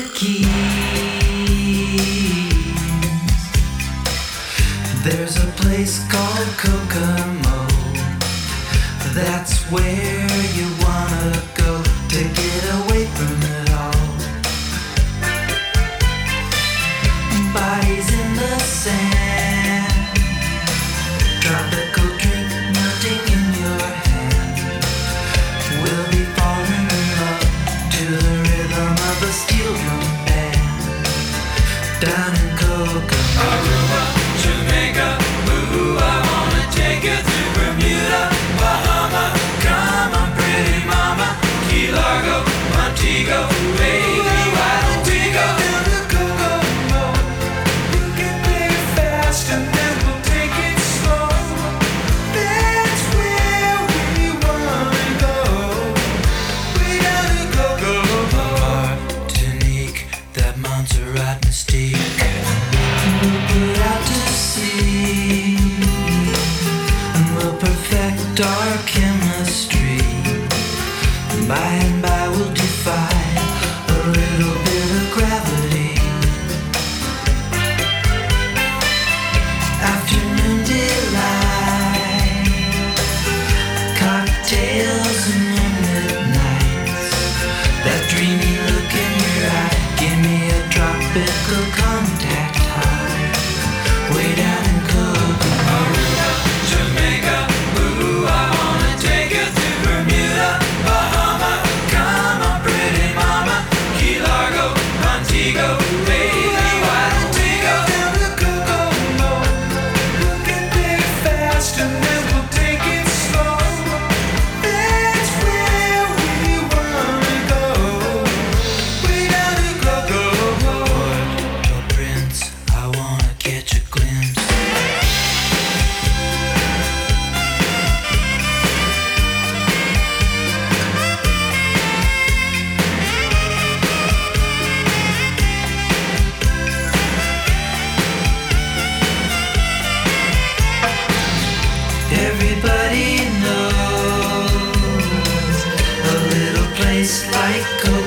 keys. There's a place called Kokomo. That's where you wanna go to get away from it all. Bodies in the sand, tropical drink melting in your hand. We'll be falling in love to the rhythm of a steel drum band. Down in Kokomo, Aruba, Jamaica, ooh, I wanna take you through Bermuda, Bahama, come on pretty mama, Key Largo, Montego, baby, why don't we go down to Kokomo? You can play it fast and then we'll take it slow. That's where we wanna go. Way down to Kokomo. Martinique, that Montserrat mystique. We'll put out to sea, and we'll perfect our chemistry. By and by we'll defy a little bit of gravity. Afternoon delight, cocktails and moonlit nights. That dreamy look in your eye, give me a tropical contact high. Way down in Kokomo, Aruba, Jamaica, ooh, I wanna take you through Bermuda, Bahama, come on pretty mama, Key Largo, Montego, baby, why don't we go down to Kokomo? You can play it fast and then we'll take it slow. That's where we wanna go. Way down to Kokomo. Port-au-Prince, I wanna catch a glimpse. Everybody knows a little place like Kokomo.